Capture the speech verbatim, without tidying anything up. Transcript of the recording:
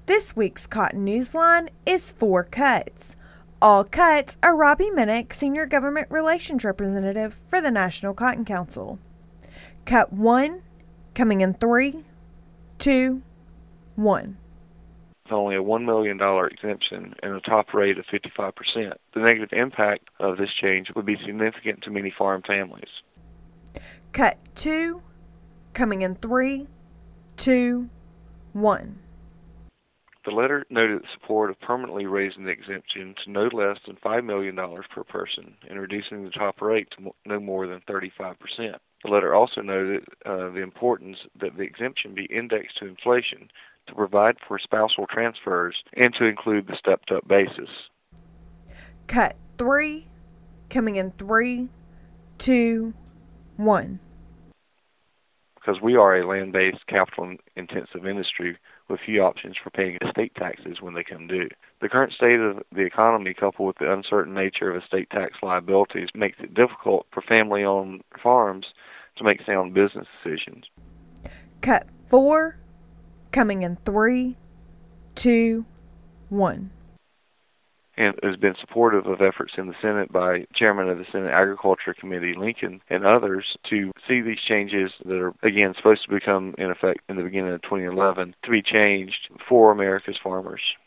This week's Cotton Newsline is four cuts. All cuts are Robbie Minnick, Senior Government Relations Representative for the National Cotton Council. Cut one, coming in three, two, one. With only a one million dollars exemption and a top rate of fifty-five percent, the negative impact of this change would be significant to many farm families. Cut two, coming in three, two, one. The letter noted support of permanently raising the exemption to no less than five million dollars per person and reducing the top rate to no more than thirty-five percent. The letter also noted uh, the importance that the exemption be indexed to inflation to provide for spousal transfers and to include the stepped-up basis. Cut three, coming in three, two, one. Because we are a land-based, capital-intensive industry with few options for paying estate taxes when they come due. The current state of the economy, coupled with the uncertain nature of estate tax liabilities, makes it difficult for family-owned farms to make sound business decisions. Cut four, coming in three, two, one. And has been supportive of efforts in the Senate by Chairman of the Senate Agriculture Committee, Lincoln, and others to see these changes that are, again, supposed to become in effect in the beginning of twenty eleven to be changed for America's farmers.